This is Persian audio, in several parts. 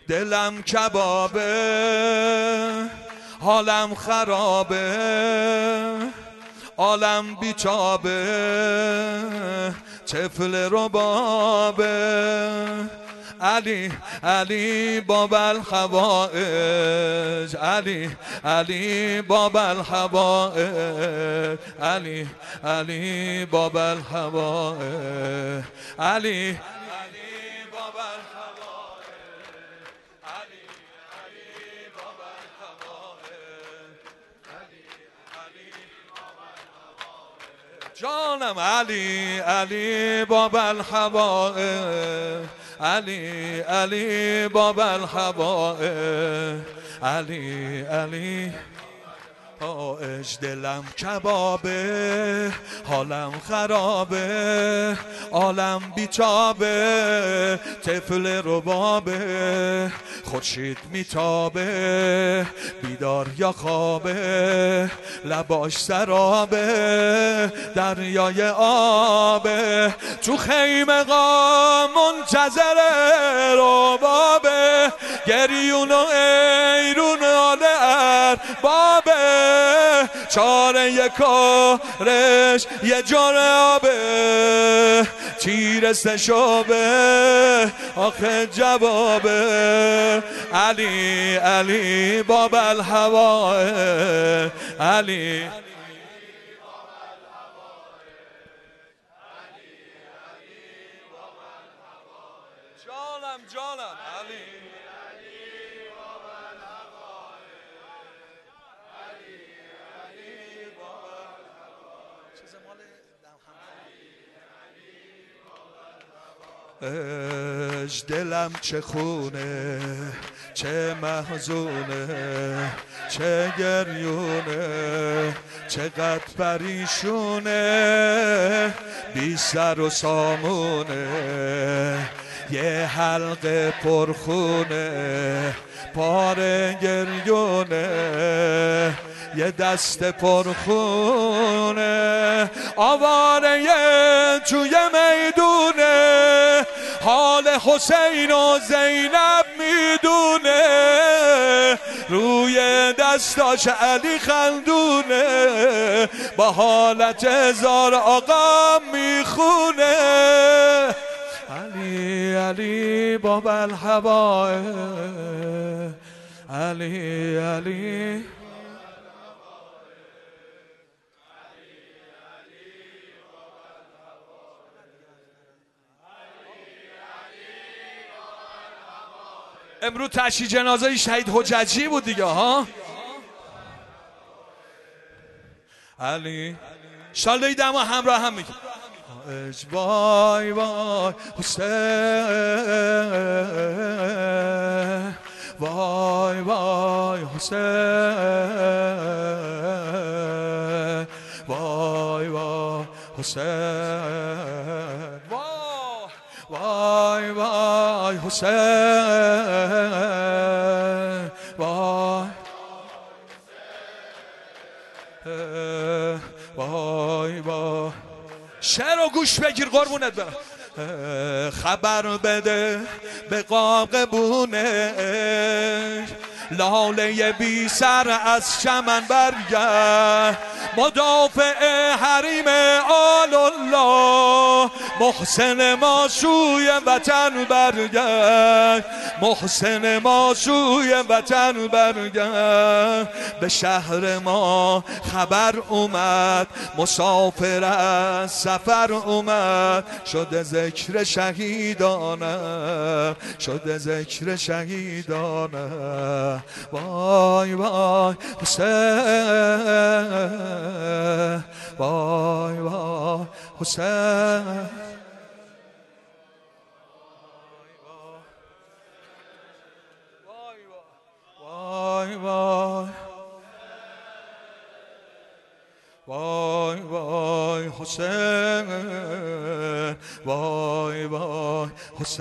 دلم کبابه، حالم خرابه، عالم بیچابه، طفل ربابه. علی علی باب الحوائج، علی علی باب الحوائج، علی علی باب الحوائج، علی باب الحوائج، علی علی باب الحوائج، علی علی باب الحوائج. جانم علی علی باب الحوائج، علی علی باب الحوائج، علی علی حوائج. دلم کبابه، حالم خرابه، عالم بیچابه، طفل ربابه. خورشید میتابه، بیدار یا خوابه، لباش سرابه، دریای آبه. تو خیمه قام منتظر ربابه، گریون و ایرون آل اربابه. چاره کارش یه جرابه، تیر سشابه آخه جوابه. علی علی باب الحوائج، علی جانم جانم علی دلم چه خونه، چه محزونه، چه گریونه، چقدر پریشونه، بی سر و سامونه، یه حلقه پرخونه، پاره گریونه، یه دست پرخونه، آواره توی میدونه، حال حسین و زینب میدونه، روی دستاش علی خندونه، با حالت هزار آقا میخونه. علی علی باب الحوائج، علی علی امروز تشییع جنازه شهید حججی بود دیگه ها. علی شاله دم و همراه هم میگه وای وای حسین، وای وای حسین، وای وای حسین، وای وای حسین، وای وای وای. شعر و گوش بگیر قربونت برم. خبر بده به قاقبونه، لاله بی سر از چمن برگرد، مدافع حریم آل الله، محسن ما سوی وطن برگرد، محسن ما سوی وطن برگرد. به شهر ما خبر اومد، مسافر از سفر اومد، شده ذکر شهیدانه، شده ذکر شهیدانه. وای وای حسین، وای وای حسین، وای وای وای وای حسین، وای وای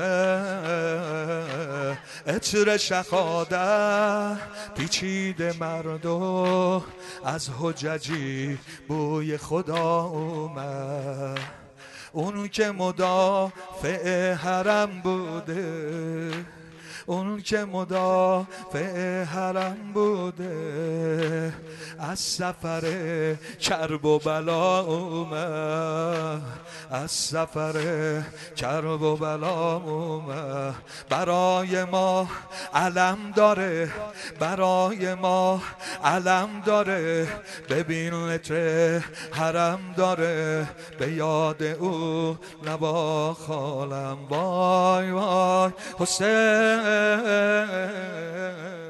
حسین. عطر شهادت پیچیده مردم، از حججی بوی خدا اومد، اون که مدافع حرم بوده، اون که مدافع حرم بوده، از سفر کرب و بلا اومد، از سفر کرب و بلا اومد. برای ما علم داره، برای ما علم داره، ببین لتر حرم داره، به یاد او نبا خالم. وای وای حسین